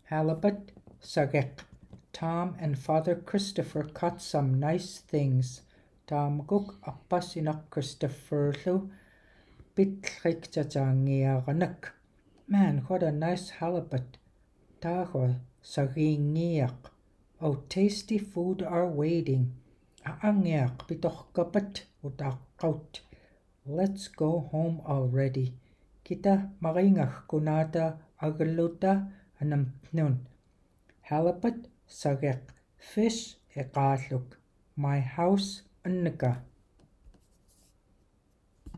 Halibut, sagek. Tom and Father Christopher caught some nice things. Tom guk appasinak Christopherlu bitrik jajangiaganak. Man, what a nice halibut. Taho sagingiak. Oh, tasty food are waiting. Aangiak bitohkapat utakaut. Let's go home already. Kita maringach kunata agaluta anamnun. Halibut sagek. Fish eqaluk. My house annika.